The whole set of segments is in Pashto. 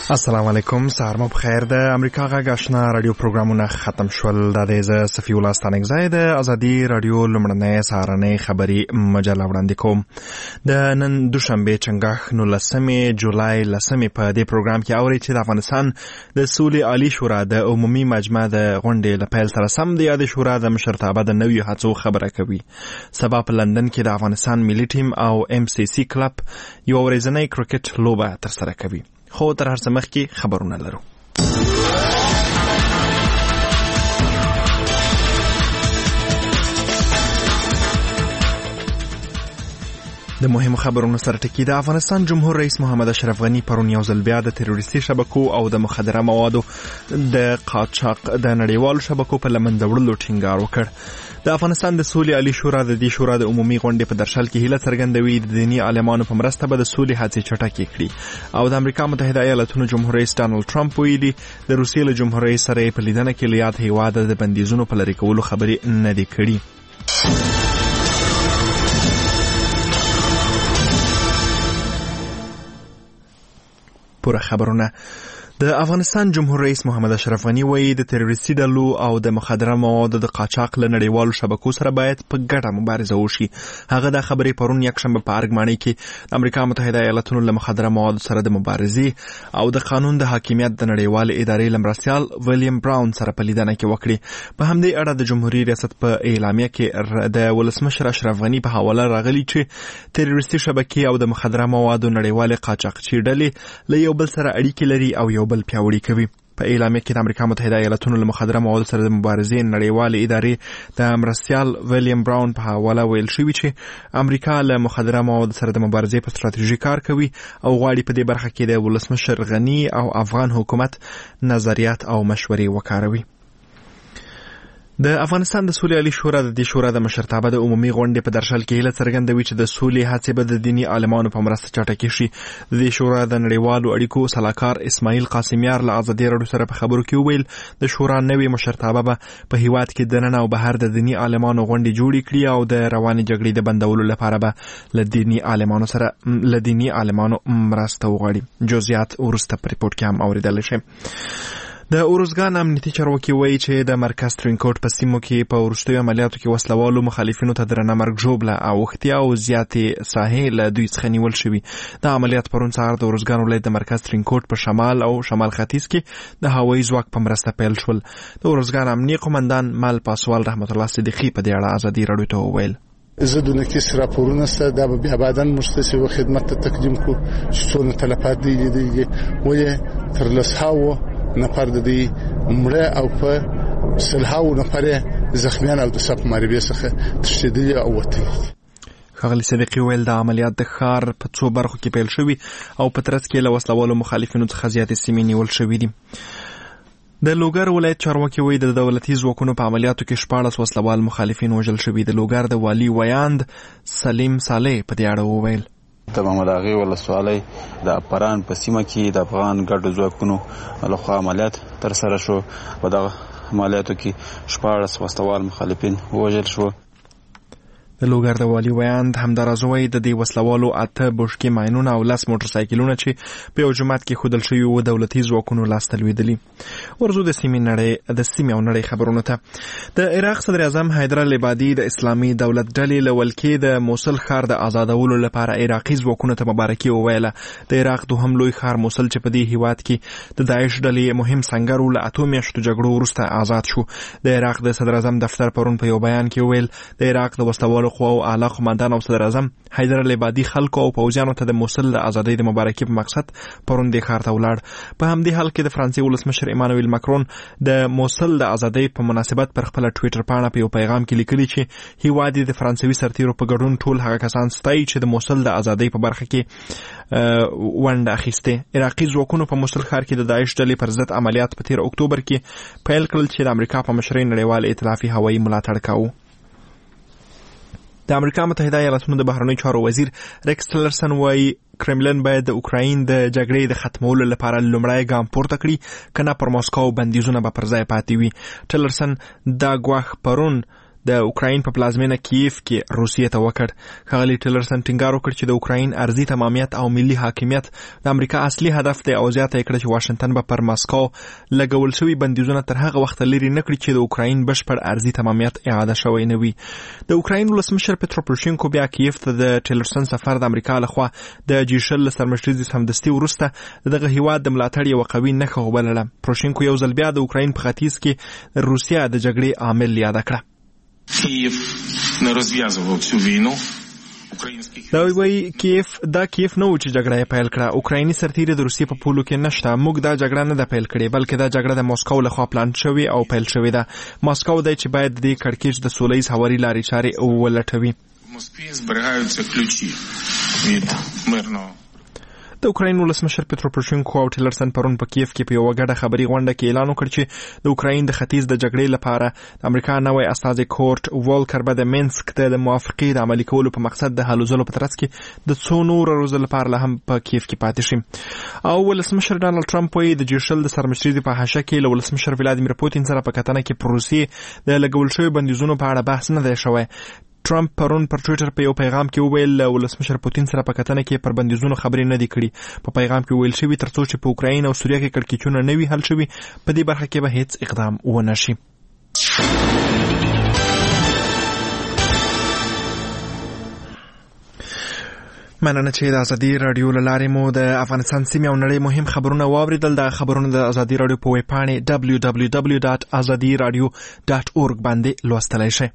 السلام علیکم. سهار مو بخیر. د امریکا غږ آشنا رادیو پروګرامونه ختم شول. د دې صفی الله ستانګزای د ازادي رادیو لمړنۍ سهارنۍ خبری مجله وړاندې کوم. د نن دوشنبه چنګاښ 19 جولای 10 په دې پروګرام کې اوري چې د افغانستان د سولې عالی شورا د عمومي مجمع د غونډې لپاره سره سم د یاد شورا د مشرتابه د نویو هڅو خبره کوي. سبا په لندن کې د افغانستان ملي ټیم او MCC کلب یو ورځنی کرکټ لوبه ترسره کوي. خو تر هر څه مخکې خبرونه لرو. د مهمو خبرونو سره ټکی. د افغانستان جمهور رئیس محمد اشرف غنی پرون یو ځل بیا د تروریستي شبکو او د مخدره موادو د قاچاق د نړیوالو شبکو په لمن وړلو ټینګار وکړ. د افغانستان د سولې عالی شورا د دې شورا د عمومي غونډې په درشل کې هیله څرګندوي د دینی عالمانو په مرسته به د سولې هڅې چټکې کړي. او د امریکا متحده ایالاتونو جمهور رئیس ډانلډ ټرمپ ویلي د روسیې له جمهور رئیس سره په لیدنه کې له یاد هیواد د بندیزونو په لرې کولو خبرې نه دي کړي. پوره خبرونه. د افغانستان جمهور رئیس محمد اشرف غنی وایي د تروریستي ډلو او د مخدره موادو د قاچاق له نړیوالو شبکو سره باید په ګډه مبارزه وشي. هغه د خبرې پرون یکشنبه په ارګمانۍ کې د امریکا متحده ایالاتونو له مخدره موادو سره د مبارزې او د قانون د حاکمیت د نړیوال ادارې لمرستیال ویلیام براون سره په لیدنه کې وکړي. په همدې اړه د جمهوریت ریاست په اعلامیه کې د ولسمشر اشرف غنی په حواله راغلی چې تروریستي شبکې او د مخدره موادو نړیوال قاچاقچي ډلې له یو بل سره اړیکې لري او یو بل پیاوړي کوي. په اعلامیه کې د امریکا متحده ایالاتونو له مخدره موادو سره د مبارزې نړیوال ادارې د مرستیال ویلیام براون په حواله ویل شوی چې امریکا له مخدره موادو سره د مبارزې په ستراتیژي کار کوي او غواړي په دې برخه کې د ولسمشر غنی او افغان حکومت نظریات او مشورې وکاروي. د افغانستان د سولې عالی شورا د دې شورا د مشرتابه د عمومي غونډې په درشل کې هیله څرګندوي چې د سولې هڅې به د دینی عالمانو په مرسته چټکې شي. د دې شورا د نړیوالو اړیکو سلاکار اسماعیل قاسمیار له ازادي رادیو سره په خبرو کې وویل د شورا نوې مشرتابه به په هیواد کې د نن او بهر د دینی عالمانو غونډې جوړې کړي او د روانې جګړې د بندولو لپاره به له دینی عالمانو مرسته وغواړي. جزئیات ورسته په ریپورت کې هم اوریدل شي. د اورزګان امنیتي چارواکي وایي چې د مرکز ترینکوټ په سیمو کې په وروستیو عملیاتو کې وسلوالو مخالفینو ته درنه مرګ ژوبله اوښتیا او زیاتې ساحې له دوی څخه نیول شوي. دا عملیات پرون سهار د اورزګان ولایت د مرکز ترینکوټ په شمال او شمال ختیځ کې د هوایي ځواک په مرسته پیل شول. د اورزګان امنیتي قومندان مل پاسوال رحمت الله صدیقي په دې اړه ازادي رادیو ته وویل زه د نکیس راپورونه سره د بیا بعدن مشتسي و خدمت ته تقدیم کو چې څونه تلفات دي وې تر لسهاو نفر د دې مړه او په سلهاو نفر زخمیان او د سپ مریبه څخه تشدید او وتلی. خغلی صدیقی ویل د عملیات د ښار په څو برخو کې پیل شوي او په ترڅ کې له وسلوالو مخالفینو څخه زیاتې سیمې نیول شوي دي. د لوګر ولایت چارواکي وایي د دولتي ځواکونو په عملیاتو کې 14 وسلوال مخالفین وژل شوي. د لوګر د والي ویاند سلیم صالح په دې اړه وویل د محمد اغا ولسوالۍ د پران په سیمه کې د افغان ګډو ځواکونو لخوا عملیات ترسره شو. په دغه عملیاتو کې 14 وسلوال مخالفین وژل شو. د لوګر د والي ویاند همداراز وایي د دې وسلوالو 8 بوشکې ماینونه او 10 موټرسایکلونه چې په یو جومات کې ښودل شوي وو دولتي ځواکونو لاسته لوېدلي. ورځو د سیمې او نړۍ خبرونو ته. د عراق صدر اعظم حیدر العبادي د اسلامي دولت ډلې له ولکې د موصل ښار د آزادولو لپاره عراقي ځواکونو ته مبارکي وویله. د عراق دوهم لوی ښار موصل چې په دې هیواد کې د داعش ډلې مهم سنګر و له 8 میاشتو جګړو وروسته آزاد شو. د عراق د صدر اعظم دفتر پرون په یو بیان کې وویل د عراق د وسلوالو قواو اعلی قومندان او صدر اعظم حیدر العبادي خلکو او پوځیانو ته د موصل د ازادۍ د مبارکي په مقصد پرون د ښار ته ولاړ. په همدې حال کې د فرانسې ولسمشر ایمانوئل ماکرون د موصل د ازادۍ په مناسبت پر خپل ټویټر پاڼه په یو پیغام کې لیکلي چې هیواد د فرانسوي سرتیرو په ګډون ټول هغه کسان ستایي چې د موصل د ازادۍ په برخه کې ونډه اخیسته. عراقي ځواکونو په موصل ښار کې د داعش ډلې پر ضد عملیات په 13 اکتوبر کې پیل کړل چې د امریکا په مشرۍ نړیوال ائتلافي هوایي ملاتړ کاوه. د امریکا متحده ایالاتونو د بهرنیو چارو وزیر ریکس ټیلرسن وایي کرملن باید د اوکراین د جګړې د ختمولو لپاره لومړی ګام پورته کړي کنه پر ماسکو بندیزونه به پر ځای پاتې وي. ټیلرسن دا ګواښ پرون د اوکراین په پلازمینه کیف کې روسیې ته وکړ. ښاغلي ټیلرسن ټینګار وکړ چې د اوکراین ارضي تمامیت او ملي حاکمیت د امریکا اصلي هدف دی او زیاته کړه چې واشنگټن به پر ماسکو لګول شوی بندیزونه تر هغه وخت لري نه کړي چې د اوکراین بشپړ ارضي تمامیت اعاده شوی نه وي. د اوکراین ولسمشر پترو پروشینکو بیا کیف ته د ټیلرسن سفر د امریکا لخوا د جیشل سرمشريزي سمدستي ورسته دغه هیواد د ملاتړ یو قوي نښه وبلله. پروشینکو یو ځل بیا د اوکراین په ختیځ کې روسیا د جګړې عامل یاد کړ. Київ не розв'язував цю війну. دا وی کیف نه و چې جګړه یې پیل کړه. اوکرایني سرتیري د روسیې په پولو کې نشته. موږ دا جګړه نه ده پیل کړې بلکې دا جګړه د موسکو لخوا پلان شوې او پیل شوې ده. موسکو دی چې باید د کړکېچ د سولهییز هواري لارې چارې ولټوي. موسکوی зберігаються ключі від мирного. د اوکراین ولسمشر پترو پروشینکو او ټیلرسن پرون په کیف کې په یو غټه خبري غونډه کې اعلان وکړ چې د اوکراین د ختیځ د جګړې لپاره د امریکا نوی استازي کورټ والکر به د مینسک ته د موافقې د عملي کولو په مقصد د هلو ځلو په ترڅ کې د څو نور ورځې لپاره له هم په کیف کې پاتې شي. او ولسمشر ډانلډ ټرمپ وایي د جیشل د سرمشري په حاشیه کې له ولسمشر ولادیمیر پوتین سره په کتنه کې پر روسیې د لګول شوی بندیزونو په اړه بحث نه دی شوی. ټرمپ پرون پر ټوئیټر په یو پیغام کې وویل ولسمشر پوتین سره په کتنه کې پر بندیزونو خبرې نه دي کړي. په پیغام کې ویل شوی ترڅو چې په اوکراین او سوریه کې کړکېچونه نه وي حل شوي په دې برخه کې به هیڅ اقدام ونه شي. مننه چې د ازادي رادیو له لارې مو د افغانستان سیمې او نړۍ مهم خبرونه واوریدل. د خبرونه د ازادي رادیو په ویب پاڼې www.azadiradio.org باندې لوستلی شئ.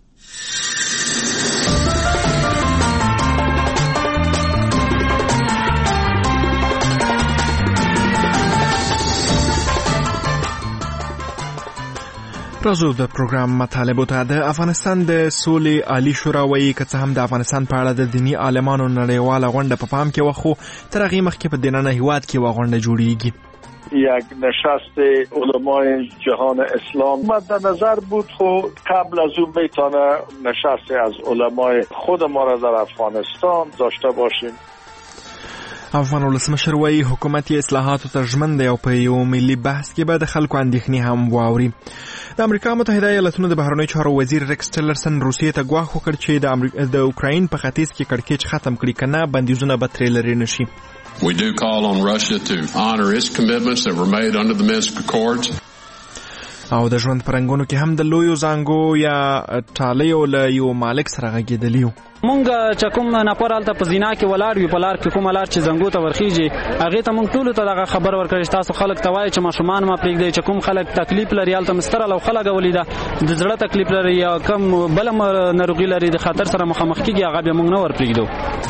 راځو د پروګرام مطالبو ته. د افغانستان د سولې عالی شورا وایي که څه هم د افغانستان په اړه د دیني عالمانو نړیواله غونډه په پام کې وخو تر هغې مخکې په دننه هیواد کې یوه غونډه جوړیږي. یک نشست علمای جهان اسلام مد نظر بود. خب قبل از اون میتونه نشست از علمای خود ما را در افغانستان داشته باشیم. افغان ولسمشر وایي حکومت یې اصلاحاتو ته ژمن دی او په یو ملي بحث کې به د خلکو اندېښنې هم واوري. د امریکا متحده ایالاتونو د بهرنیو چارو وزیر ریکس ټیلرسن روسیې ته ګواښ وکړ چې د اوکراین په ختیځ کې کړکېچ ختم کړي که نه بندیزونه به ترې لرې نه شي. We do call on Russia to honor its commitments that were made under the Minsk Accords. او د ژوند پرنګونو کې هم د لویو زانګو یا ټالیو له یو مالک سره غږېدلی وو. مونږ چې کوم نفر هلته په زینا کې ولاړ وي په لار کې کومه لار چې زنګو ته ورخیږي هغې ته مونږ ټولو ته دغه خبر ورکړی چې تاسو خلک ته وایئ چې ماشومان مه پرېږدئ چې کوم خلک تکلیف لري هلته مستره لوښه لګولې ده د زړه تکلیف لري یا کوم بله ناروغي لري د خطر سره مخامخ کېږي هغه بیا مونږ نه ورپرېږدو.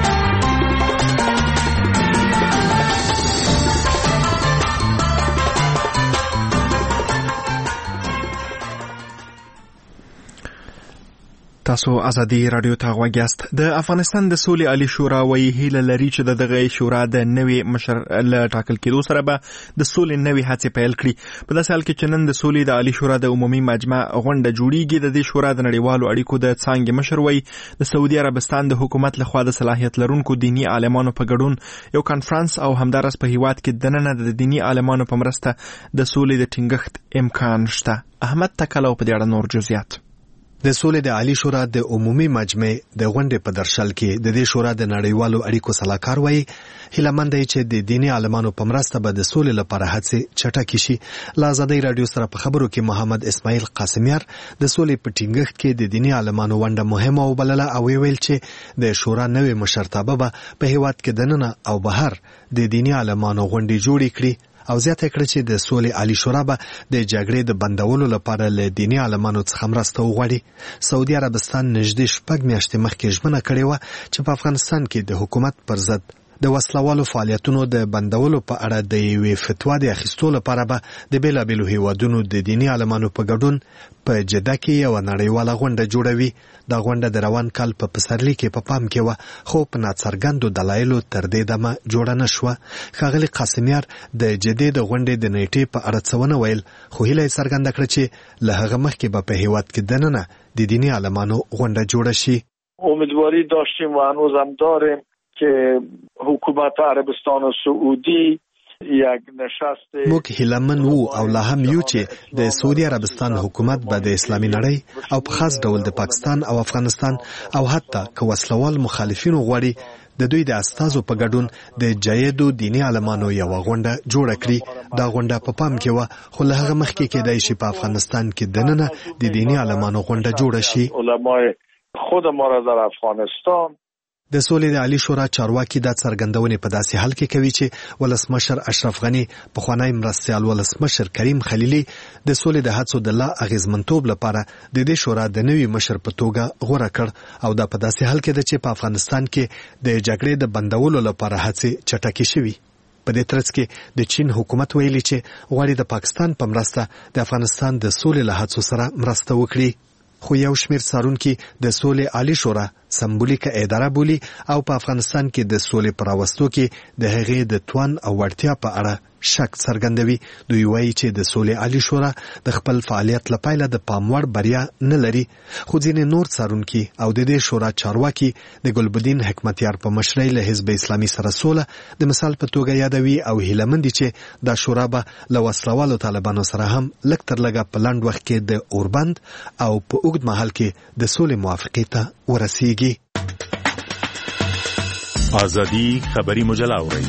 تاسو ازادي رادیو ته غوږ یاست. د افغانستان د سولې عالی شورا وایي هیله لري چې دغه شورا د نوي مشر له ټاکل کېدو سره به د سولې نوي هڅې پیل کړي. په داسې حال کې چې نن د سولې د عالی شورا د عمومي مجمع غونډه جوړیږي. د دې شورا د نړیوالو اړیکو د څانګې مشر وایي د سعودي عربستان د حکومت لخوا د صلاحیت لرونکو دینی عالمانو په ګډون یو کانفرنس او همدارس په هیواد کې دننه د دینی عالمانو په مرسته د سولې د ټینګښت امکان شته. احمد تکلو په دې اړه نور جزئیات. د سولې د عالی شورا د عمومي مجمع د غونډې په درشل کې د دې شورا د نړیوالو اړیکو سلاکار وایي هیلهمند دی چې د دیني عالمانو په مرسته به د سولې لپاره هڅې چټکې شي. له ازادۍ راډیو سره په خبرو کې محمد اسماعیل قاسمیار د سولې په ټینګښت کې د دیني عالمانو ونډه مهمه وبلله او ویل چې د شورا نوې مشرتابه به په هیواد کې دننه او بهر د دیني عالمانو غونډې جوړې کړي او زیاته کړه چې د سولې عالی شورا به د جګړې د بندولو لپاره له دیني عالمانو څخه مرسته وغواړي. سعودي عربستان نږدې 6 میاشتې مخکې ژمنه کړې وه چې په افغانستان کې د حکومت پر ضد د وسلوالو فعالیتونو د بندولو په اړه د یوې فتوا د اخیستو لپاره به د بیلابیلو هیوادونو د دیني عالمانو په ګډون په جده کې یوه نړیواله غونډه جوړوي. دا غونډه د روان کال په پسرلي کې په پام کې وه خو په ناڅرګندو دلایلو تر دې دمه جوړه نه شوه. ښاغلي قاسمیار د جدې د غونډې د نیټې په اړه څه ونه ویل خو هیله یې څرګنده کړه چې له هغه مخکې به په هیواد کې دننه د دیني عالمانو غونډه جوړه شي. امیدواری داشتیم و هنوز هم داریم که حکومت عربستان سعودی موږ هیلمن وو او لا هم یو چې د سعودي عربستان حکومت به د اسلامي نړۍ او په خاص ډول د پاکستان او افغانستان او حتی که وسلوال مخالفینو غواړي د دوی د استازو په ګډون د جایدو دینی عالمانو یو غونډه جوړه کړي. دا غونډه په پام کې و خو له هغه مخکې کېدای شي په افغانستان کې دننه د دینی عالمانو غونډه جوړه شي. علمای خود ما را در افغانستان د سولې د عالی شورا چارواکي دا څرګندونې په داسې حال کې کوي چې ولسمشر اشرف غني پخوانی مرستیال ولسمشر کریم خلیلي د سولې د هڅو د لا اغیزمنتوب لپاره د دې شورا د نوي مشر په توګه غوره کړ او دا په داسې حال کې ده چې په افغانستان کې د جګړې د بندولو لپاره هڅې چټکې شوي. په دې ترڅ کې د چین حکومت ویلي چې غواړي د پاکستان په مرسته د افغانستان د سولې له هڅو سره مرسته وکړي. خو یو شمیر څارونکي د سولې عالی شورا سمبولیکه اداره بولي او په افغانستان کې د سولې پر راوستو کې د هغې د توان او وړتیا په اړه شک څرګندوي. دوی وایي چې د سولې عالی شورا د خپل فعالیت لپاره د پاموړ بریا نه لري. خو ځینې نور څارونکي او د دې شورا چارواکي د ګلبدین حکمتیار په مشرۍ له حزب اسلامي سره سوله د مثال په توګه یادوي او هیله مند چې دا شورا به له وسلوالو طالبانو سره هم لږ تر لږه په لنډ وخت کې د اوربند او په اوږد مهال کې د سولې موافقې ته ورسیږي. ازادي خبری مجله اورئ.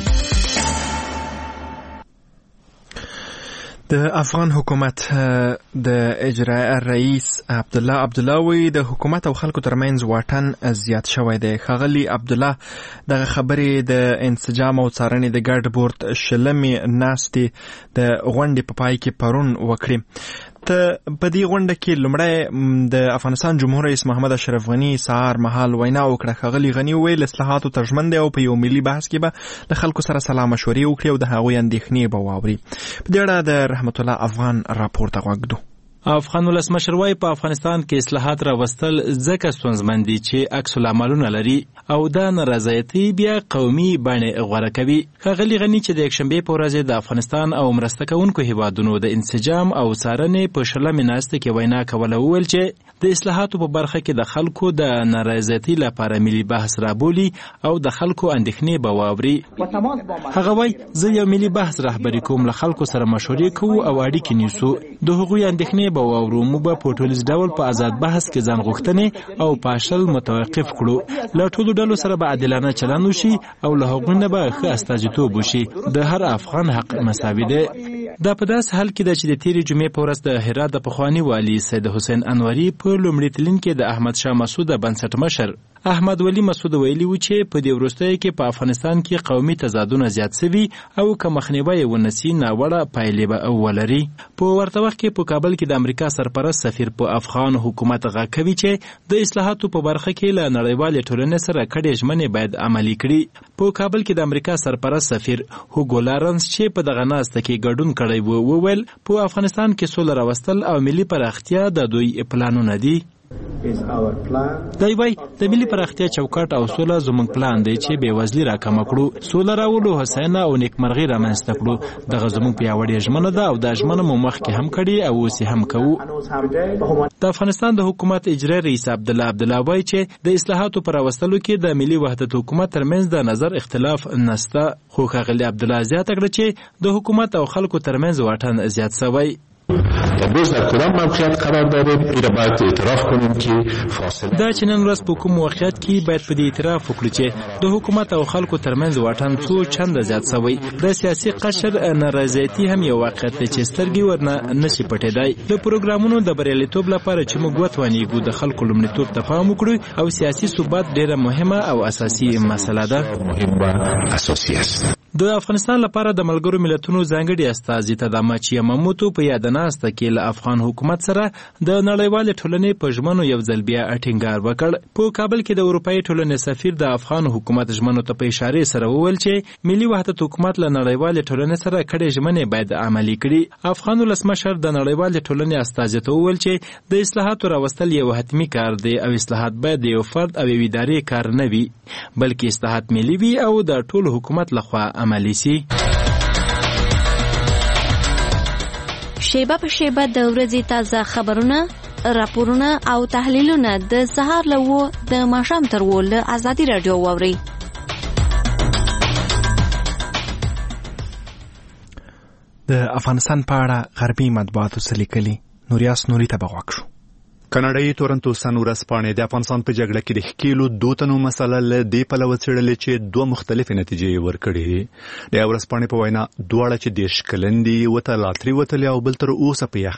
د افغان حکومت د اجرائیه رئیس عبدالله وی د حکومت او خلکو ترمنځ واټن زیات شوی دی. ښاغلي عبدالله دغه خبرې د انسجام او څارنې د ګډ بورډ شلمې ناستې د غونډې په پای کې پرون وکړې. په دې غونډه کې لومړی د افغانستان جمهور رئیس محمد اشرف غني سهار مهال وینا وکړه. ښاغلي غني وویل اصلاحاتو ته ژمن دی او په یو ملي بحث کې به له خلکو سره سلا مشورې وکړي او د هغوی اندېښنې به واوري. په دې اړه د رحمت الله افغان راپور ته غوږ ږدو. افغان ولسمشر وايي په افغانستان کې اصلاحات راوستل ځکه ستونزمن دي چې عکس العملونه لري او دا نارضایتي بیا قومي بڼې غوره کوي. ښاغلي غني چې د یکشنبې په ورځ د افغانستان او مرسته کوونکو هیوادونو د انسجام او څارنې په شلمې ناستې کې وینا کوله وویل چې د اصلاحاتو په برخه کې د خلکو د نارضایتي لپاره ملي بحث رابولي او د خلکو اندېښنې به واوري. هغه وايي زه یو ملي بحث رهبري کوم، له خلکو سره مشورې کوو او اړیکې نیسو. د هغوی اندېښنې به واورو. موږ به په ټولیز ډول په آزاد بحث کې ځان غوښتنې او پاشل متوقف کړو. له ټولو ډلو سره به عادلانه چلند وشي او له هغوی نه به ښه استازیتوب وشي. د هر افغان حق مساوي دی. دا په داس حال کې ده چې د تیرې جمعې په ورځ د هرات د پخواني والي سید حسین انوري په لومړي تلین کې د احمد شاه مسعود بنسټ مشر احمد ولی مسعود ویلي و چې په دې وروستیو کې په افغانستان کې قومي تضادونه زیات شوي او که مخنیوی ونسي ناوړه پایلې به ولري. په ورته وخت کې په کابل کې د امریکا سرپرست سفیر په افغان حکومت غږ کوي چې د اصلاحاتو په برخه کې له نړیوالې ټولنې سره کډې ژمنې باید عملي کړي. په کابل کې د امریکا سرپرست سفیر هوګو لارنس چې په دغه ناسته کې ګډون کړی و وویل په افغانستان کې سوله راوستل او ملي پراختیا د دوی پلانونه دي. دی وای د ملي پراختیا چوکاټ او سوله زموږ پلان دی چې بېوزلي راکمه کړو، سوله راولو، هوساینه او نیکمرغي رامنځته کړو. دغه زموږ پیاوړې ژمنه ده او دا ژمنه مو مخکې هم کړې او اوس هم کوو. د افغانستان د حکومت اجرایي رئیس عبدالله وایي چې د اصلاحاتو پر راوستلو کې د ملي وحدت حکومت ترمنځ د نظر اختلاف نشته. خو ښاغلي عبدالله زیاته کړه چې د حکومت او خلکو ترمنځ واټن زیات شوی. امروز در کدام موقعیت قرار داریم این را باید اعتراف کنیم که فاصله دا چې نن ورځ په کوم موقعیت کې باید په دې اعتراف وکړو چې د حکومت او خلکو ترمنځ واټن څو چنده زیات شوی. د سیاسي قشر نارضایتي هم یو واقعیت دی چې سترګې ورنه نشي پټېدای. د پروګرامونو د بریالیتوب لپاره چې موږ وتوانیږو د خلکو لومړیتوب ته پام وکړو او سیاسي ثبات ډېره مهمه او اساسي مسله ده. مهم و اساسی است. د افغانستان لپاره د ملګرو ملتونو ځانګړي استازي تدامچ یماموتو په یادناسته کې له افغان حکومت سره د نړیوالې ټولنې په ژمنو یو ځل بیا ټینګار وکړ. په کابل کې د اروپایي ټولنې سفیر د افغان حکومت ژمنو ته په اشارې سره وویل چې ملي وحدت حکومت له نړیوالې ټولنې سره کډې ژمنې باید عملي کړي. افغان ولسمشر د نړیوالې ټولنې استازي ته وویل چې د اصلاحاتو راوستل یو حتمي کار دی او اصلاحات باید د یو فرد او یوې ادارې کار نه وي بلکې اصلاحات ملي وي او د ټول حکومت لخوا عملی سي. شیبه په شیبه د ورځې تازه خبرونه، راپورونه او تحلیلونه د سهار له 9 د ماښام تر 10 له ازادي رادیو واورئ. د افغانستان په اړه غربي مطبوعاتو څه لیکلي. نوریاس نوري ته به غوږ شو. کاناډایي تورنټو سن ورځپاڼې د افغانستان په جګړه کې د ښکیلو دوه تنو مسله له دې پلوه څېړلې چې دوه مختلفې نتیجې ورکړې دي. د ورځپاڼې په وینا دواړه چې 10 کلن دي وته لاتري وتلې او بل تر اوسه په یخ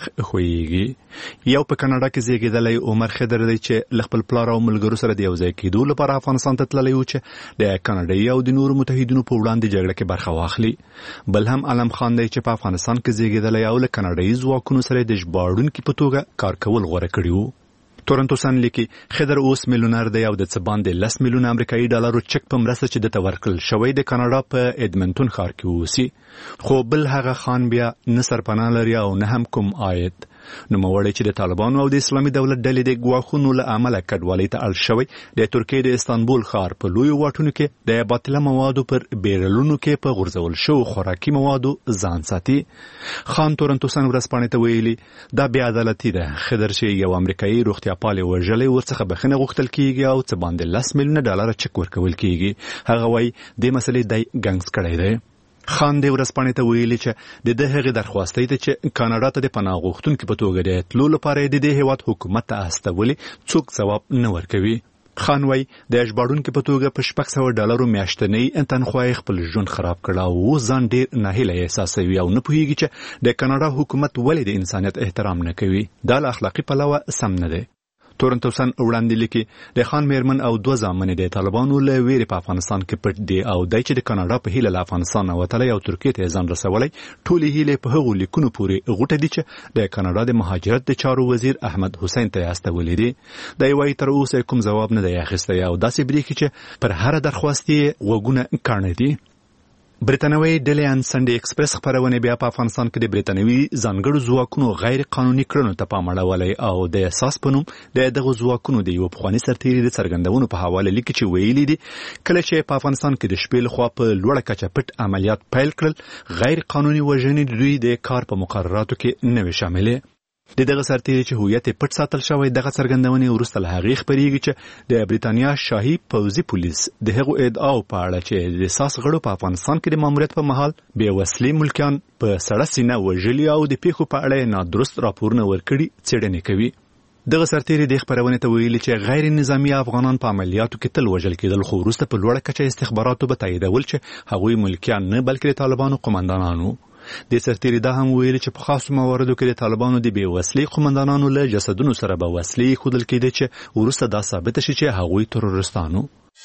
خویږي. یو په کاناډا کې زیږېدلی عمر خضر دی چې له خپل پلار او ملګرو سره د یو ځای کېدو لپاره افغانستان ته تللی و چې د کاناډایي او د نورو متحدینو په وړاندې جګړه کې برخه واخلي. بل هم علم خان دی چې په افغانستان کې زیږېدلی او له کاناډایي ځواکونو سره د ژباړونکي په توګه کار کول غوره کړي وو. تورنټو سن لیکي خضر اوس میلیونر دی او د څه باندې 10 میلیون امریکایي ډالرو چک په مرسته چې دته ورکړل شوی د کاناډا په ایډمنټون ښار کې اوسي. خو بل هغه خان بیا نه سرپناه لري او نه هم کوم عاید. نوموړی چې د طالبانو او د اسلامي دولت ډلې د ګواښونو له امله کډوالۍ ته اړ شوی د ترکیې د استانبول ښار په لویو واټونو کې د باطله موادو پر بیرلونو کې په غورځول شوو خوراکي موادو ځان ساتي. خان تورنټو سن ورځپاڼې ته ویلي دا بې عدالتي ده. خضر چې یو امریکایي روغتیاپال وژلی ورڅخه بخښنه غوښتل کیږي او څه باندې 10 میلیونه ډالر چک ورکول کیږي. هغه وایي د مسلې دی ګنګس کړی دی. خان د ورځپاڼې ته ویلي چې د هغې درخواستۍ ته چې کاناډا ته د پناه غوښتونکي په توګه د تلو لپاره د دې هیواد حکومت ته استولي څوک ځواب نه ورکوي. خان وایي د ژباړونکي په توګه په $600 میاشتنۍ تنخواه خپل ژوند خراب کړ او اوس ځان ډېر ناهیلی احساسوي او نه پوهیږي چې د کاناډا حکومت ولې د انسانیت احترام نه کوي. دا له اخلاقي پلوه سم نه دی. تورنټو سن وړاندې لیکي د خان میرمن او 2 زامنې د طالبانو له ویرې په افغانستان کې پټ دي او دای چې د کاناډا په هیله له افغانستان وتلی او ترکیې ته ځان رسولی ټولې هیلې په هغو لیکونو پورې غوټه دي چې د کاناډا د مهاجرت د چارو وزیر احمد حسین ته استولې دي. دی وایي تر اوسه کوم ځواب نه دی اخیستی او داسې بریښي چې پر هره درخواست یې غوږونه کاڼه دي. برتانوي ډیلی ان سنډي ایکسپریس خبرونه بیا په افغانستان کې د برتانوي ځانګړو ځواکونو غیر قانوني کړنو ته پام اړولی او د اساس په نوم د دغو ځواکونو د یو پخواني سرتیري د څرګندونو په حواله لیکي چې ویلي دي کله چې په افغانستان کې د شپې لخوا په لوړه کچه پټ عملیات پیل کړل غیر قانوني وژنې دوی د کار په مقرراتو کې نه وې شاملې. د دغه سرتیري چې هویت پټ ساتل شوی دغه څرګندونې وروسته له هغې خپرېږي چې د برېټانیا شاهي پوځي پولیس د هغو ادعاو په اړه چې د ساس غړو په افغانستان کې د ماموریت په مهال بې وسلې ملکیان په سړه سینه وژلي او د پیښو په اړه نادرست راپورونه ورکړي څېړنې کوي. دغه سرتیري د خبرونې ته ویلي چې غیر نظامی افغانان په عملیاتو کې تل وژل کېدل خو وروسته په لوړه کچه استخباراتو به تاییدول چې هغوی ملکیان نه بلکې د طالبانو قمندانانو. د سرتیري دا هم ویلي چې په خاصو مواردو کې د طالبانو د بې وسلې قمندانانو له جسدونو سره به وسلې ښودل کېدې چې وروسته دا ثابته شي چې هغوی ترورستانو.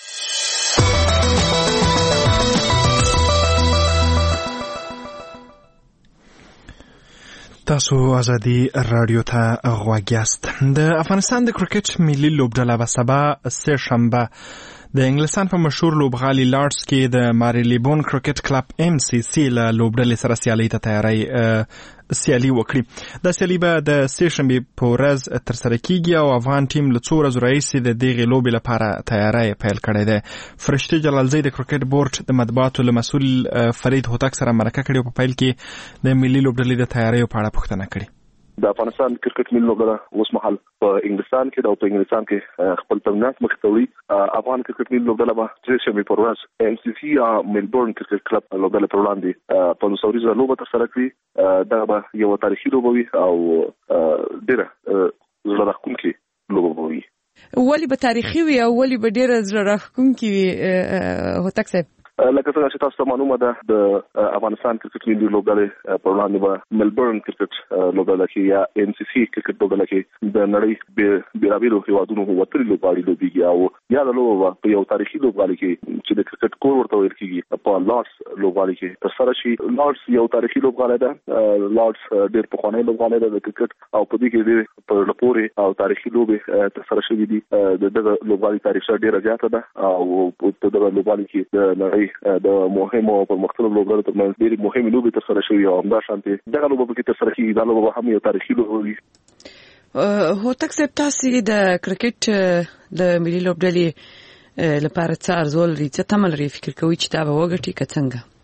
تاسو ازادي رادیو ته غوږ یاست. د افغانستان د کرکټ ملي لوبډله به سبا سه شنبه د انګلستان په مشهور لوبغالي لارډز کې د ماریلیبون کرکټ کلب MCC له لوبډلې سره سیالي وکړي. دا سیالي به د سه شنبې په ورځ ترسره کیږي او افغان ټیم له 2 ورځو راهیسې د دغې لوبې لپاره تیاری پیل کړی دی. فرشته جلالزی د کرکټ بورډ د مطبوعاتو له مسؤل فرید هوتک سره مرکه کړې او په پیل کې د ملي لوبډلې د تیاریو په اړه پوښتنه کړې. د افغانستان کرکټ ملي لوبډله اوس مهال په انګلستان کې او په انګلستان کې خپل تمرینات مخ ته وړي. افغان کرکټ ملي لوبډله به د شنبې پر ورځ MCC یا ملبورن کرکټ کلب لوبډله پر وړاندې په نوسوریزه لوبه ترسره کړي. دا به یو تاریخي لوبه وي او ډېره زړه راښکونکې لوبه وي. ولې به تاریخي وي او ولې به ډېره زړه راښکونکې وي هوتک صاحب؟ لکه څنګه چې تاسو ته معلومه ده د افغانستان کرکټ ملي لوبډلې پر وړاندې به ملبورن کرکټ لوبډله کې یا MCC کرکټ لوبډله کې د نړۍ بیلابیلو هیوادونو وتلي لوبغاړي لوبېږي او یا د لوبه په یو تاریخي لوبغالي کې چې د کرکټ کور ورته ویل کېږي په لارډز لوبغالي کې ترسره شي. لارډز یو تاریخي لوبغالی ده. لارډز ډېر پخوانی لوبغالی ده د کرکټ او په دې کې ډېر په زړه پورې او تاریخي لوبې ترسره شوي دي. د دغه لوبغالي تاریخچه ډېره زیاته ده او په دغه لوبغالي کې د نړۍ د مهمو او پرمختللو لوبغاړو ترمنځ ډېرې مهمې لوبې ترسره شوي او همداشانتې دغه لوبه پکې ترسره کېږي. دا لوبه هم یو تاریخي لوبه وي. هوتک صاحب تاسې د کرکټ د ملي لوبډلې لپاره څه ارزو لري، څه تمه لري، فکر کوئ چې دا به وګټي که څنګه؟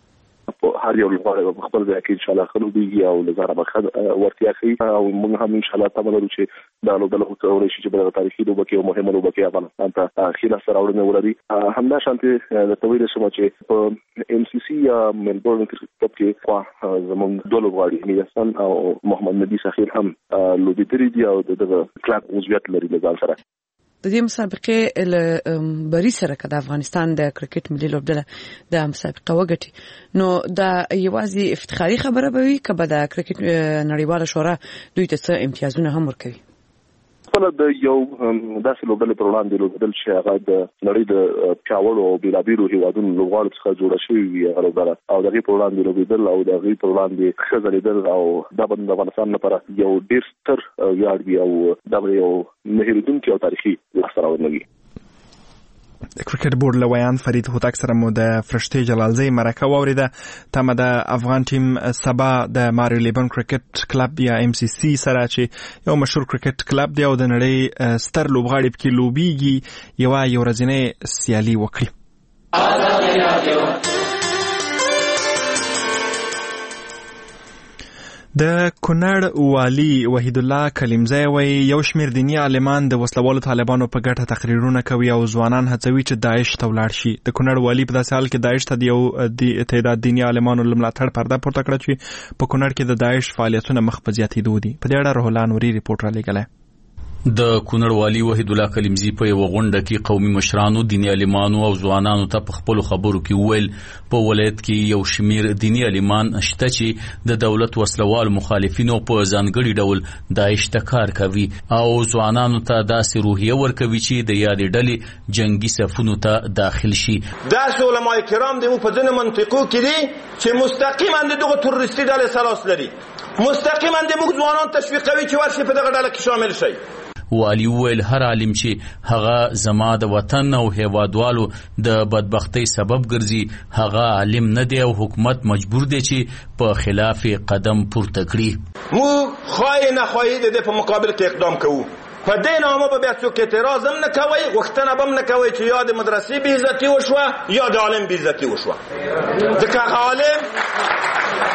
هر یو لپاره په خپل ځای کې ان شاء الله خلودي او لزاره بخد ورتیا کوي او موږ هم ان شاء الله تمام چې دا لوبه ورته شي چې په تاریخي لوبه کې مهمه لوبه کې افغانستان ته خیره سره وړاندې ولري همدا شانتي د تویل شمه چې په ام سی سی یا ملبورن کرکټ کې خو زموږ دوه لوبغاړي میرسن او محمد نبی سخیر هم لوبي درې دي او دغه کلاب عضویت لري د ځان سره. د دې مسابقې له بری سره د افغانستان د کرکټ ملي لوبډله د مسابقه وګټي نو دا یوازې افتخاري خبره به وي که به د کرکټ نړیواله شورا دوی ته څه امتیازونه هم ورکوي؟ خپل د یو داسې لوبډلې پر وړاندې لوبډل چې هغه د نړۍ د پیاوړو او بیلابیلو هیوادونو لوبغاړو څخه جوړه شوې وي هغه لوبډله او دغه پر وړاندې لوبېدل او دغه پر وړاندې ښه ځلېدل او دا د افغانستان لپاره یو ډېر ستر ویاړ دی او دا یو نه هېرېدونکی او تاریخي لاسته راوړنه د کرکټ بورډ لویان فرید هوتک سره مو د فرشتي جلالزی مرکه واوریده. تمه د افغان ټیم سبا د ماریو لیبن کرکټ کلب یا ام سی سی سره چې یو مشهور کرکټ کلب دی او د نړۍ ستر لوبغاړي پکې لوبيږي یو ورځنۍ سیالي وکړي. د کونړ والی وحید الله کلیمزی وایي یو شمېر دیني عالمان د وسلوالو طالبانو په ګټه تقریرونه کوي او ځوانان هڅوي چې داعش ته ولاړ شي. د کونړ والی په داسې حال کې داعش ته د یو تعداد دیني عالمانو له ملاتړ پرده پورته کړه چې په کونړ کې د داعش فعالیتونه مخ په زیاتېدو دي. په دې اړه روح الله نوري ریپورټ رالیږلی. د کونړ والی وحید الله کلیمزی په یو غونډه کې قومي مشرانو دیني عالمانو او ځوانانو ته په خپل خبرو کې ویل په ولایت کې یو شمیر دیني عالمان شته چې د دولت وسلوال مخالفینو په ځانګړي ډول داعش ته کار کوي او ځوانانو ته داسې روحیه ورکوي چې د یادې ډلې جنگي صفونو ته داخل شي. داسې علماء کرام د په ځینو منطقو کې دي چې مستقیما دغه تروریستي ډلې سلاس لري، مستقیما د موږ ځوانان تشویقوي چې ورشي په دغه ډله کې شامل شي. والی ویل هر عالم چې هغه زما د وطن او هیوادوالو د بدبختی سبب ګرځي هغه عالم نه دی او حکومت مجبور دی چې په خلاف قدم پورته کړي. مو خواهی نخواهی د په مقابل کې اقدام کوو. په دې نامه به بیا څوک اعتراض هم نه کوي، غوښتنه به هم نه کوي چې یا د مدرسې بې عزتي وشوه یا د عالم بې عزتي وشوه. ځکه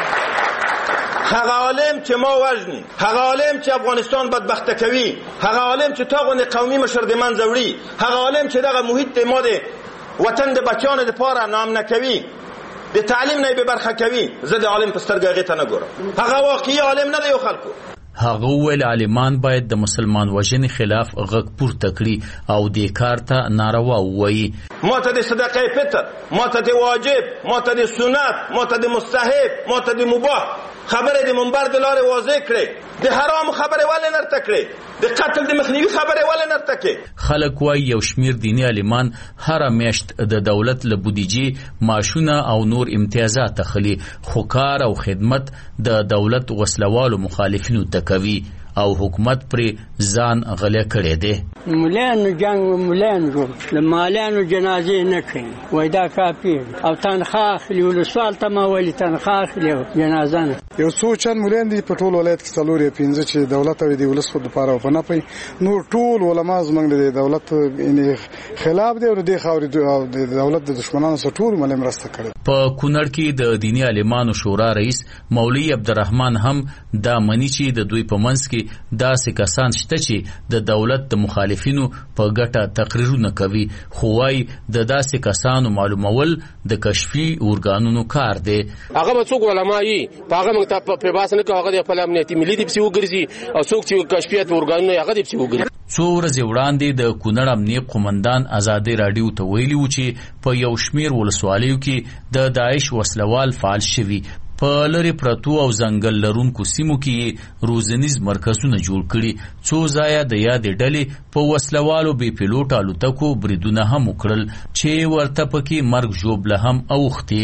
هغه عالم چې ما وژني، هغه عالم چې افغانستان بدبخته کوي، هغه عالم چې تا غوندې قومي مشر د منځه وړي، هغه عالم چې دغه محیط ما د وطن د بچیانو دپاره نامنه کوي، د تعلیم نه یې بې برخه کوي، زه د عالم په سترګه هغې ته نه ګورم. هغه واقعي عالم نه دی یو خلکو. هغه ویل عالمان باید د مسلمان وژنې خلاف غږ پورته کړي او دې کار ته ناروا ووایي. ما ته د صدقه فطر، ما ته د واجب، ما ته د سنت، ما ته د مستحب، ما ته د مباح خبره د منبر د لارې واضح کړي، د حرام خبره ولې نرته کړي، د قتل د مخنیوي خبره ولې نرته کړي. خلک وایي یو شمیر دیني عالمان هر میاشت د دولت له بودیجې معاشونه او نور امتیازات اخلي، خو کار او خدمت د دولت وسلوالو مخالفینو ته کوي او حکومت پر ځان غلی کړی دی. مولانو جنگ و مولانو رو لمالانو جنازه نه کوي، وای دا کافي او تنخواه اخلي، ولسوال ته ما ویلي تنخواه اخلي او جنازه نه. یو څو چند مولان دي په ټول ولایت کې 4 یا 15 چې دولت او د ولس خود لپاره ونه پي، نور ټول علما زمونږ د دولت یعنی خلاف دي او د خاورې او د دولت د دشمنانو سره ټول ملي مرسته کړي. په کونړ کې د دیني عالمانو شورا رئیس مولوي عبدالرحمن هم دا مني چې د دوی په منځ کې داسې کسان شته چې د دولت د مخالفینو په ګټه تقریرونه کوي، خو وايي د داسې کسانو معلومول د کشفي ارګانونو کار دی. هغه به څوک علماء په هغه موږ ته په باس نه کوي، هغه د خپل امنیتي ملي دی پسې وګرځي او څوک چې کشفیات ارګانونه هغه دی پسې وګرځي. څو ورځې وړاندې د کونړ امنیه قومندان ازادي راډیو ته ویلي و چې په یو شمیر ولسوالیو کې د داعش وسلوال فعال شوي، په لری پرتو او ځنګل لرونکو سیمو کې روزنیز مرکزونه جوړ کړي. څو ځایه د یادې ډلې په وسلوالو بې پیلوټ الوتکو بریدونه هم وکړل چې ورته پکې مرګ ژوبله هم اوښتې.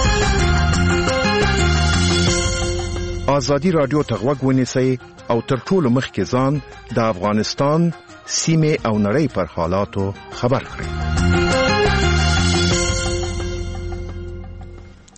ازادي راډیو ته غوږ ونیسئ او تر ټولو مخکې ځان د افغانستان سیمې او نړۍ پر حالاتو خبر کړئ.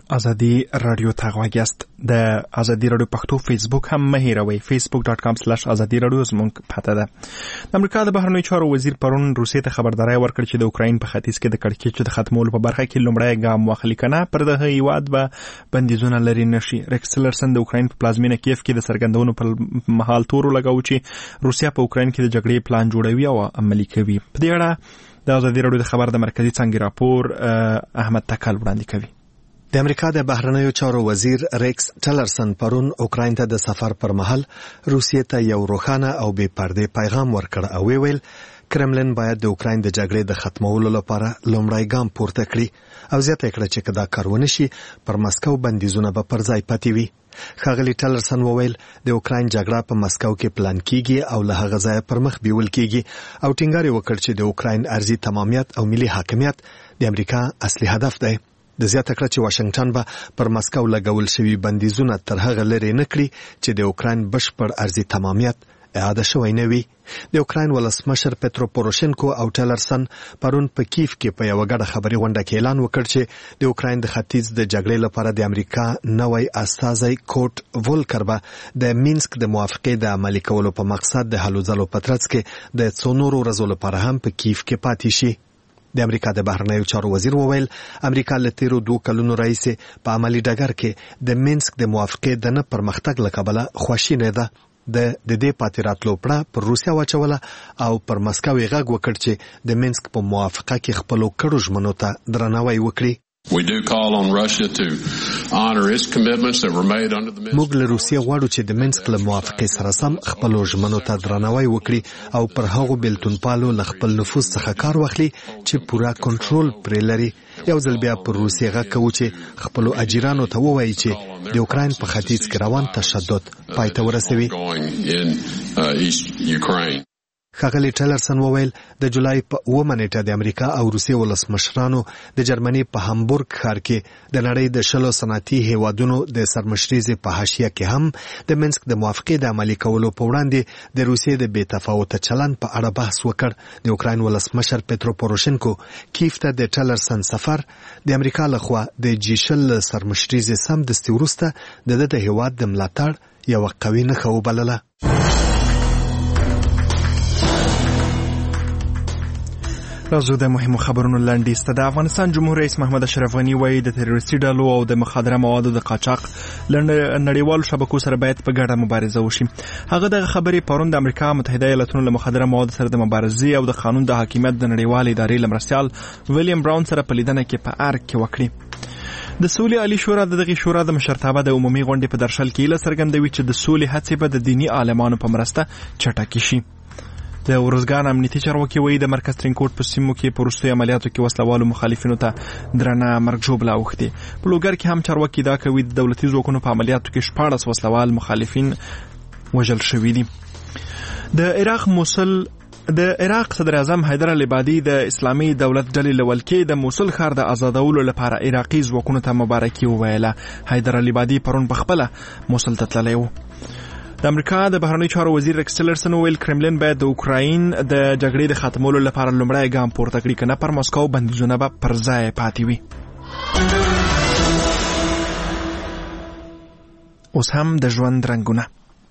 ازادي رادیو ته غوږ یاست. د ازادي رادیو پښتو فیسبوک هم مه هېروئ. facebook.com/ازادي رادیو زموږ پته ده. د امریکا د بهرنیو چارو وزیر پرون روسیې ته خبرداری ورکړ چې د اوکراین په ختیځ کې د کړکېچ د ختمولو په برخه کې لومړی ګام واخلي کنه پر دغه هیواد به بندیزونه لري نشي. ریکس تیلرسن د اوکراین په پلازمینه کیف کې د څرګندونو پر مهال تورو لګاو چې روسیا په اوکراین کې د جګړې پلان جوړوي او عملي کوي. په دې اړه د ازادي رادیو د خبر د مرکزی څنګه راپور احمد تکل وړاندې کوي. د امریکا د بهرنیو چارو وزیر ریکس تیلرسن پرون اوکراین ته د سفر پر مهال روسیې ته یو روښانه او بې پردې پیغام ورکړ او ویل کرملین باید د اوکراین د جګړې د ختمولو لپاره لومړی ګام پورته کړي او زیاته کړه چې کدا کار ونه شي پر مسکو بندیزونه به پر ځای پاتې وي. ښاغلي تیلرسن وویل د اوکراین جګړه په مسکو کې پلان کیږي او له هغه ځایه پر مخ بیول کیږي او ټینګار وکړ چې د اوکراین ارضي تمامیت او ملي حاکمیت د امریکا اصلي هدف دی. د زیاته کړه چې واشنگټن به پر مسکو لګول شوی بندیزونه تر هغه لري نه کړي چې د اوکراین بشپړ ارضي تمامیت اعاده شوی نه وي. د اوکراین ولسمشر پترو پوروشنکو او تیلرسن پرون په کیف کې په یو غړ خبري غونډه کې اعلان وکړ چې د اوکراین د ختیځ د جګړې لپاره د امریکا نوی استازی کوټ وولکر به د مینسک د موافقې د عملي کولو په مقصد د هلو ځلو په ترڅ کې د څو نورو ورځو لپاره هم په کیف کې پاتې شي. د امریکا د بهرنیو چارو وزیر وویل امریکا له تیرو 2 کلونو راهیسې په عملي ډګر کې د مینسک د موافقې د نه پرمختګ له کبله خواشینه ده. د دې پاتې راتلو پړه پر روسیا واچوله او پر مسکو یې غږ وکړ چې د مینسک په موافقه کې خپلو کړو ژمنو ته درناوی وکړي. We do call on Russia to honor its commitments that were made under the Minsk. موږ له روسیې غواړو چې د مینسک له موافقې سره سم خپلو ژمنو ته درناوی وکړي او پر هغو بیلتونپالو له خپل نفوذ څخه کار واخلي چې پوره کنټرول پرې لري. یو ځل بیا پر روسیې غږ کوو چې خپلو اجیرانو ته ووایي چې د اوکراین په ختیځ کې روان تشدد پای ته ورسوي. ښاغلي ټیلرسن وویل د جولای په 9 نیټه د امریکا او روسیې ولسمشرانو د جرمني په هامبورګ ښار کې د نړۍ د 10 صنعتي هیوادونو د سرمشریزې په حاشیه کې هم د مینسک د موافقې د عملي کولو په وړاندې د روسیې د بې تفاوته چلند په اړه بحث وکړ. د اوکراین ولسمشر پترو پوروشنکو کیف ته د ټیلرسن سفر د امریکا لخوا د جیشل سرمشریزې سم دستي وروسته د هیواد د ملاتړ یو قوي نښه وبلله. راځو د مهمو خبرونو لاندې. د افغانستان جمهور رئیس محمد اشرف غنی وایي د تروریستي ډلو او د مخدره موادو د قاچاق نړیوالو شبکو سره باید په ګډه مبارزه وشي. هغه دغه خبرې پرون د امریکا متحده ایالاتونو له مخدره موادو سره د مبارزې او د قانون د حاکمیت د نړیوالې ادارې له مرستیال ویلیام براون سره په لیدنه کې په ارګ کې وکړي. د سولې عالی شورا د دغه شورا د مشرتابه د عمومي غونډې په درشل کې له څرګندوي چې د سولې هڅې به د دینی عالمانو په مرسته چټکې شي. د ورزګان امنیتي چارواکي وایي د مرکز ترینکوټ په سیمو کې په وروستیو عملیاتو کې وسلوالو مخالفینو ته درنه مرګ ژوبله اوښتې. په لوګر کې هم چارواکي دا کوي د دولتي ځواکونو په عملیاتو کې 14 وسلوال مخالفین وژل شوي دي. د عراق صدر اعظم حیدر العبادي د اسلامي دولت ډلې له ولکې د موصل ښار د آزادولو لپاره عراقي ځواکونو ته مبارکي وویله. حیدر العبادي پرون پخپله موصل ته تللی و. د امریکا د بهرنیو چارو وزیر ریکس تیلرسن ویل کرملین باید د اوکراین د جګړې د ختمولو لپاره لومړی ګام پورته کړي کنه پر مسکو بندیزونه به پر ځای پاتې وي. اوس هم د ژوند رنګونه.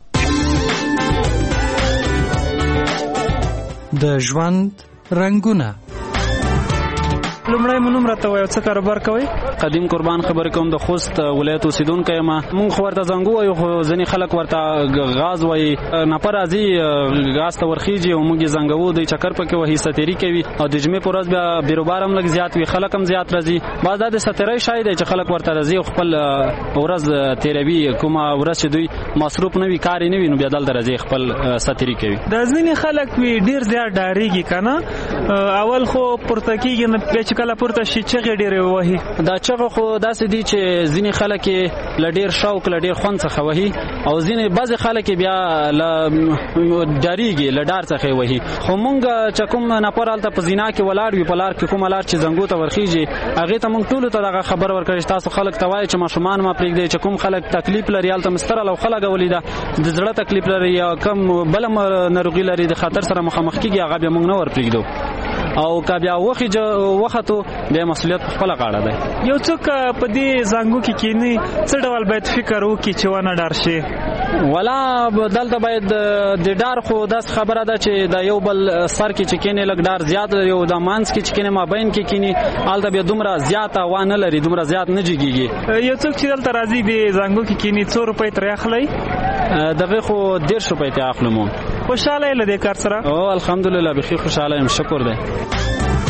د ژوند رنګونه. لومړی مونږ راته وایو څه کاروبار کوي؟ قدیم قربان خبرې کوم د خوست ولایت اوسیدونکی یم. مونږ خو ورته زنګو وایو خو ځینې خلک ورته غاز وایي. نفر راځي غاز ته ورخیږي او موږ یې زنګوو دوی چکر پکې وهي ستیري کوي او د جمعې په ورځ بیا بیروبار هم لږ زیات وي خلک هم زیات راځي. بعض دا د ستیرۍ شی دی چې خلک ورته راځي او خپل ورځ تیروي کومه ورځ چې دوی مصروف نه وي کار یې نه وي نو بیا دلته راځي خپل ستیري کوي. د ځینې خلک وي ډېر زیات ډارېږي که نه اول خو پورته کېږي نه بیا چې کله پورته شي چغې ډېرې وهي. دا چغه خو داسې دي چې ځینې خلک یې له ډېر شوق له ډېر خوند څخه وهي او ځینې بعضې خلک یې بیا له ډارېږي له ډار څخه یې وهي. خو مونږ چې کوم نفر هلته په زینا کې ولاړ وي په لار کې کومه لار چې زنګو ته ورخیږي هغې ته مونږ ټولو ته دغه خبر ورکړی چې تاسو خلک ته وایي چې ماشومان مه پرېږدئ چې کوم خلک تکلیف لري هلته مې ستره لوښه لګولې ده د زړه تکلیف لري یا کوم بله ناروغي لري د خطر سره مخامخ کېږي هغه بیا مونږ نه ورپرېږدو. او که بیا وخته د مسولیت په خپل غاړه ده. یو څوک په دې زنګو کې کینی څه ډول باید فکر وکړي چې ونه ډار شي؟ ولا دلته باید د ډار خو داس خبره ده چې د یو بل سر کې چې کینی لګ ډار زیات یو د مانس کې چې کینی مابین کې کینی الته به دومره زیات وانه لري دومره زیات نه جګیږي. یو څوک چې دلته راځي د زنګو کې کینی 100 روپۍ تر اخلي دغه خو 150 روپۍ ته اخلم. خوشاله له دې کار سره؟ او الحمدلله بخیر خوشاله یم شکر ده.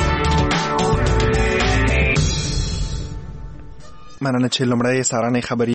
مننه چې لمړی سارانې خبري